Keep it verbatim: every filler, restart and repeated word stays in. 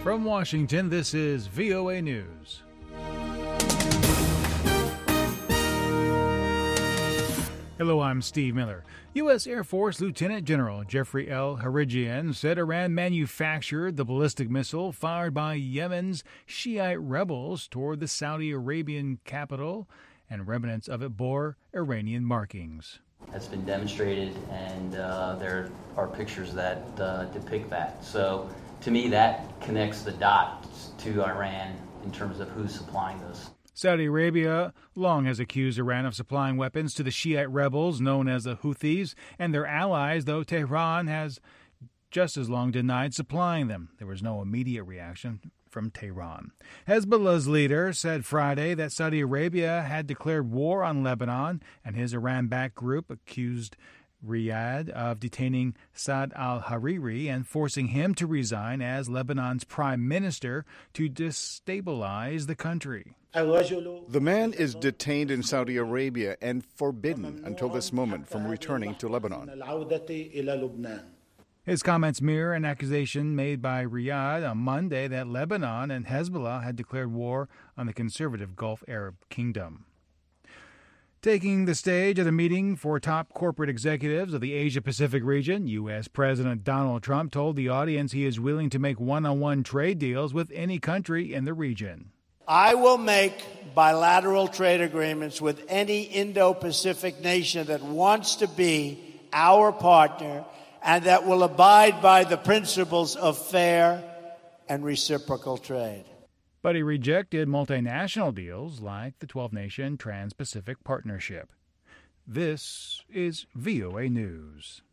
From Washington, this is V O A News. Hello, I'm Steve Miller. U S. Air Force Lieutenant General Jeffrey L. Harijian said Iran manufactured the ballistic missile fired by Yemen's Shiite rebels toward the Saudi Arabian capital, and remnants of it bore Iranian markings. That's been demonstrated, and uh, there are pictures that uh, depict that. So, to me, that connects the dots to Iran in terms of who's supplying this. Saudi Arabia long has accused Iran of supplying weapons to the Shiite rebels known as the Houthis and their allies, though Tehran has just as long denied supplying them. There was no immediate reaction from Tehran. Hezbollah's leader said Friday that Saudi Arabia had declared war on Lebanon, and his Iran-backed group accused Riyadh of detaining Saad al-Hariri and forcing him to resign as Lebanon's prime minister to destabilize the country. The man is detained in Saudi Arabia and forbidden until this moment from returning to Lebanon. His comments mirror an accusation made by Riyadh on Monday that Lebanon and Hezbollah had declared war on the conservative Gulf Arab Kingdom. Taking the stage at a meeting for top corporate executives of the Asia-Pacific region, U S. President Donald Trump told the audience he is willing to make one-on-one trade deals with any country in the region. I will make bilateral trade agreements with any Indo-Pacific nation that wants to be our partner and that will abide by the principles of fair and reciprocal trade. But he rejected multinational deals like the twelve-nation Trans-Pacific Partnership. This is V O A News.